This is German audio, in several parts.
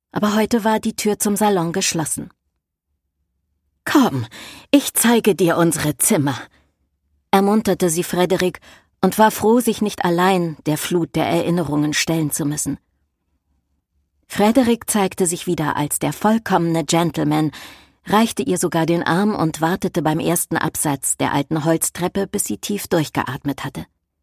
aber heute war die Tür zum Salon geschlossen. »Komm, ich zeige dir unsere Zimmer«, ermunterte sie Frederick und war froh, sich nicht allein der Flut der Erinnerungen stellen zu müssen. Frederick zeigte sich wieder als der vollkommene Gentleman, reichte ihr sogar den Arm und wartete beim ersten Absatz der alten Holztreppe, bis sie tief durchgeatmet hatte.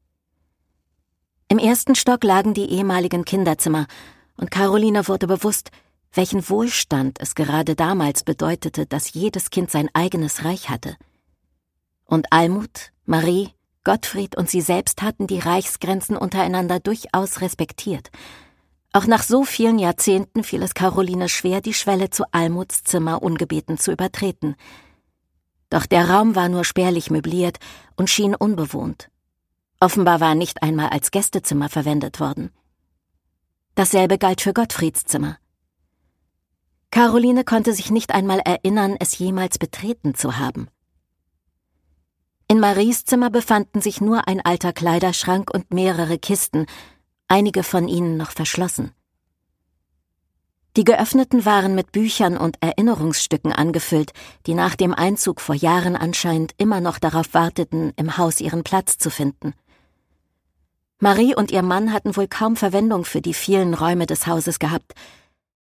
Im ersten Stock lagen die ehemaligen Kinderzimmer, und Caroline wurde bewusst, welchen Wohlstand es gerade damals bedeutete, dass jedes Kind sein eigenes Reich hatte. Und Almut, Marie, Gottfried und sie selbst hatten die Reichsgrenzen untereinander durchaus respektiert. Auch nach so vielen Jahrzehnten fiel es Caroline schwer, die Schwelle zu Almuts Zimmer ungebeten zu übertreten. Doch der Raum war nur spärlich möbliert und schien unbewohnt. Offenbar war nicht einmal als Gästezimmer verwendet worden. Dasselbe galt für Gottfrieds Zimmer. Caroline konnte sich nicht einmal erinnern, es jemals betreten zu haben. In Maries Zimmer befanden sich nur ein alter Kleiderschrank und mehrere Kisten, einige von ihnen noch verschlossen. Die geöffneten waren mit Büchern und Erinnerungsstücken angefüllt, die nach dem Einzug vor Jahren anscheinend immer noch darauf warteten, im Haus ihren Platz zu finden. Marie und ihr Mann hatten wohl kaum Verwendung für die vielen Räume des Hauses gehabt,